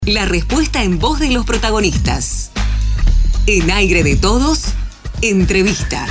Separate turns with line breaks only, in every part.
La respuesta en voz de los protagonistas. En Aire de Todos, entrevista.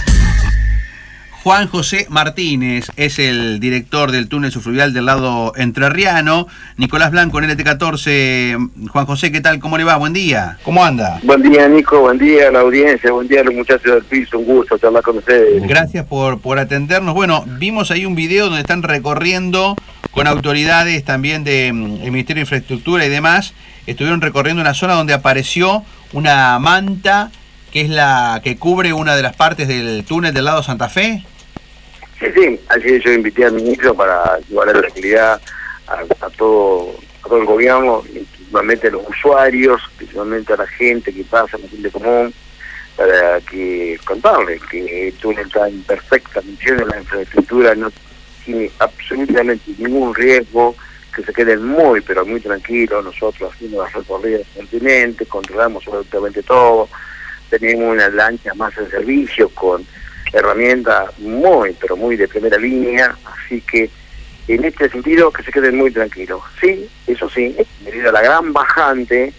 Juan José Martínez es el director del túnel subfluvial del lado entrerriano. Nicolás Blanco en LT14. Juan José, ¿qué tal? ¿Cómo le va? Buen día. ¿Cómo anda?
Buen día, Nico. Buen día a la audiencia. Buen día a los muchachos del piso. Un gusto charlar con ustedes.
Gracias por atendernos. Bueno, vimos ahí un video donde están recorriendo con autoridades también del Ministerio de Infraestructura y demás. Estuvieron recorriendo una zona donde apareció una manta que es la que cubre una de las partes del túnel del lado Santa Fe.
Sí. Ayer yo invité al ministro para llevar la tranquilidad a todo el gobierno, principalmente a los usuarios, principalmente a la gente que pasa en la gente común, para que contarles que el túnel está en perfecta condición, la infraestructura no tiene absolutamente ningún riesgo, que se queden muy, pero muy tranquilos. Nosotros haciendo las recorridas pertinentes, controlamos absolutamente todo, tenemos una lancha más en servicio con herramientas muy, pero muy de primera línea, así que en este sentido que se queden muy tranquilos. Sí, eso sí, debido a la gran bajante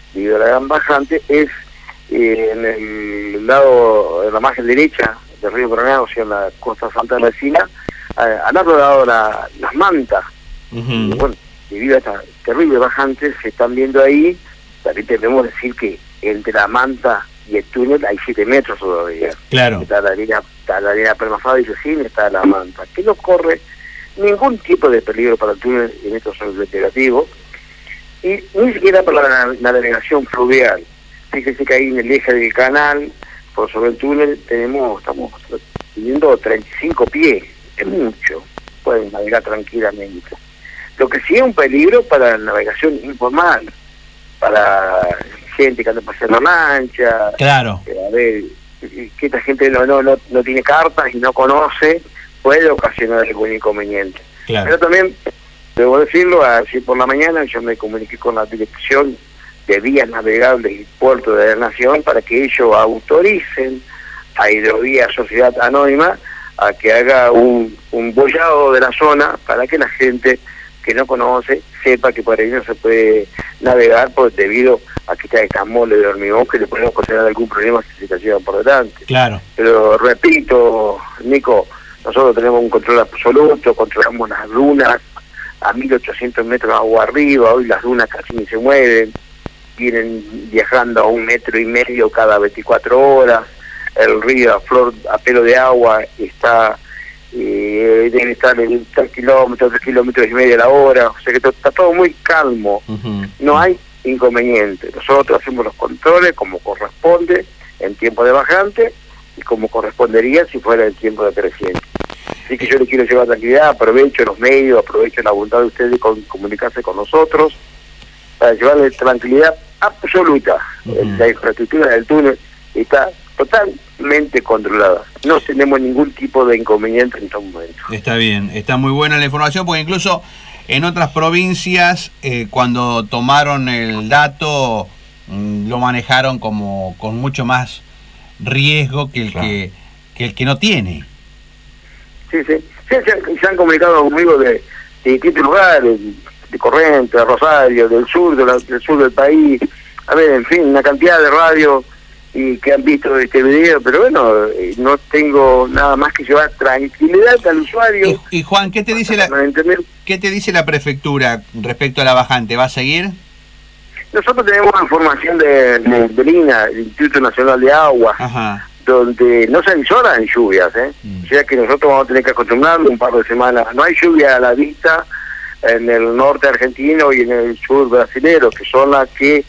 es en el lado, en la margen derecha del río Paraná, o sea, en la costa santa vecina, han rodado las mantas. Y bueno, debido a esta terrible bajante se están viendo ahí. También debemos decir que entre la manta y el túnel hay 7 metros todavía.
Claro.
Está la arena permafada y recién está la manta, que no corre ningún tipo de peligro para el túnel en estos zonas investigativos, y ni siquiera para la navegación fluvial. Fíjese que ahí en el eje del canal, por sobre el túnel, estamos teniendo 35 pies, es mucho, pueden navegar tranquilamente. Lo que sí es un peligro para la navegación informal, para gente que anda paseando lancha.
Claro.
A ver, que esta gente no tiene cartas y no conoce, puede ocasionar algún inconveniente.
Claro.
Pero también, debo decirlo, así por la mañana yo me comuniqué con la Dirección de Vías Navegables y Puertos de la Nación para que ellos autoricen a Hidrovía Sociedad Anónima a que haga un bollado de la zona para que la gente que no conoce sepa que por ahí no se puede navegar debido a que está el camole de hormigón, que le podemos ocasionar algún problema si se cayera por delante.
Claro.
Pero repito, Nico, nosotros tenemos un control absoluto, controlamos las dunas a 1800 metros de agua arriba. Hoy las dunas casi ni se mueven, vienen viajando a 1,5 metros cada 24 horas, el río a pelo de agua está debe estar en 3 kilómetros y medio a la hora, o sea que está todo muy calmo. No hay inconveniente. Nosotros hacemos los controles como corresponde en tiempo de bajante y como correspondería si fuera en tiempo de creciente. Así que yo le quiero llevar tranquilidad, aprovecho los medios, aprovecho la voluntad de ustedes de comunicarse con nosotros para llevarle tranquilidad absoluta. La infraestructura del túnel está totalmente controlada. No tenemos ningún tipo de inconveniente en estos momentos.
Está bien, está muy buena la información, porque incluso en otras provincias, cuando tomaron el dato, lo manejaron como con mucho más riesgo que el que no tiene.
Sí. Se han comunicado conmigo de distintos lugares, de Corrientes, de Rosario, del sur del país. A ver, en fin, una cantidad de radios y que han visto este video, pero bueno, no tengo nada más que llevar tranquilidad al usuario.
Y Juan, ¿qué te dice la prefectura respecto a la bajante? ¿Va a seguir?
Nosotros tenemos información del INA, el Instituto Nacional de Agua.
Ajá.
Donde no se avisoran lluvias, o sea que nosotros vamos a tener que acostumbrarnos un par de semanas. No hay lluvia a la vista en el norte argentino y en el sur brasilero, que son las que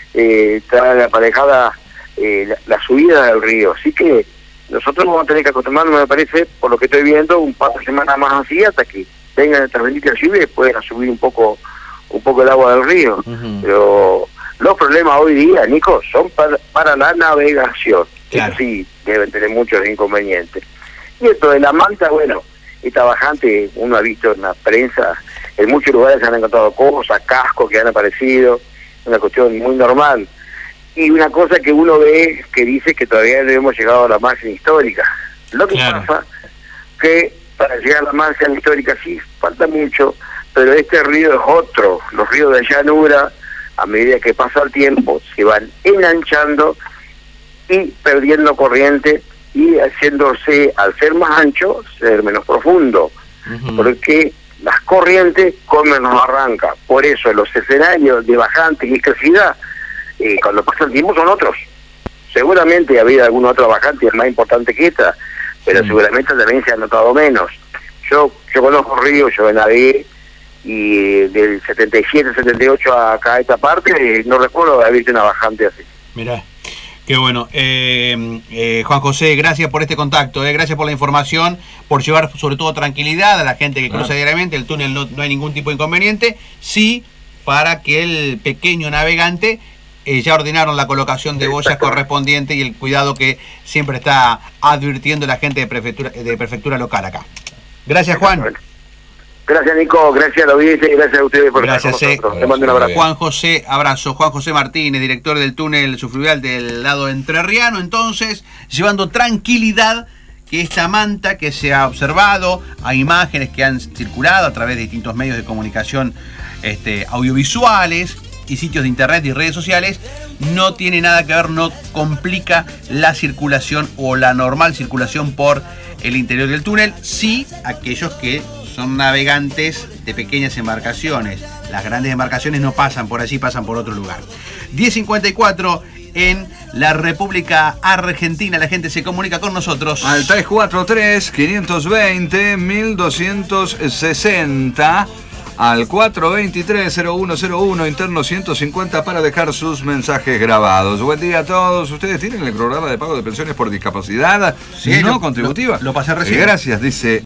están aparejadas la subida del río. Así que nosotros vamos a tener que acostumbrarnos, me parece, por lo que estoy viendo, un par de semanas más así, hasta que vengan estas benditas lluvias y puedan subir un poco el agua del río. Pero los problemas hoy día, Nico, son para la navegación.
Claro.
Sí, deben tener muchos inconvenientes. Y esto de la manta, bueno, esta bajante, uno ha visto en la prensa, en muchos lugares se han encontrado cosas, cascos que han aparecido, una cuestión muy normal. Y una cosa que uno ve que dice que todavía no hemos llegado a la margen histórica. Lo que pasa que para llegar a la margen histórica sí falta mucho, pero este río es otro. Los ríos de llanura a medida que pasa el tiempo, se van enanchando y perdiendo corriente y haciéndose, al ser más ancho, ser menos profundo, porque las corrientes comen los arranca. Por eso los escenarios de bajante y crecida, cuando pasa el tiempo, son otros. Seguramente había alguna otra bajante más importante que esta, pero seguramente también se ha notado menos. Yo conozco ríos, yo navegué, y del 77, 78 acá a esta parte, no recuerdo haber visto una bajante así.
Mirá, qué bueno. Juan José, gracias por este contacto, gracias por la información, por llevar sobre todo tranquilidad a la gente que cruza diariamente. El túnel no hay ningún tipo de inconveniente, sí para que el pequeño navegante ya ordenaron la colocación de boyas correspondiente y el cuidado que siempre está advirtiendo la gente de prefectura local acá. Gracias, Juan.
Gracias, Nico, gracias a la audiencia y gracias a ustedes por estar con nosotros. Te mando un abrazo.
Juan José, abrazo. Juan José Martínez, director del túnel subfluvial del lado entrerriano, entonces, llevando tranquilidad, que esta manta que se ha observado, hay imágenes que han circulado a través de distintos medios de comunicación audiovisuales y sitios de internet y redes sociales, no tiene nada que ver, no complica la circulación o la normal circulación por el interior del túnel, sí aquellos que son navegantes de pequeñas embarcaciones. Las grandes embarcaciones no pasan por allí, pasan por otro lugar. 10:54 en la República Argentina. La gente se comunica con nosotros
al 343-520-1260, al 423-0101, interno 150, para dejar sus mensajes grabados. Buen día a todos. ¿Ustedes tienen el programa de pago de pensiones por discapacidad no contributiva?
Lo pasé recién.
Gracias, dice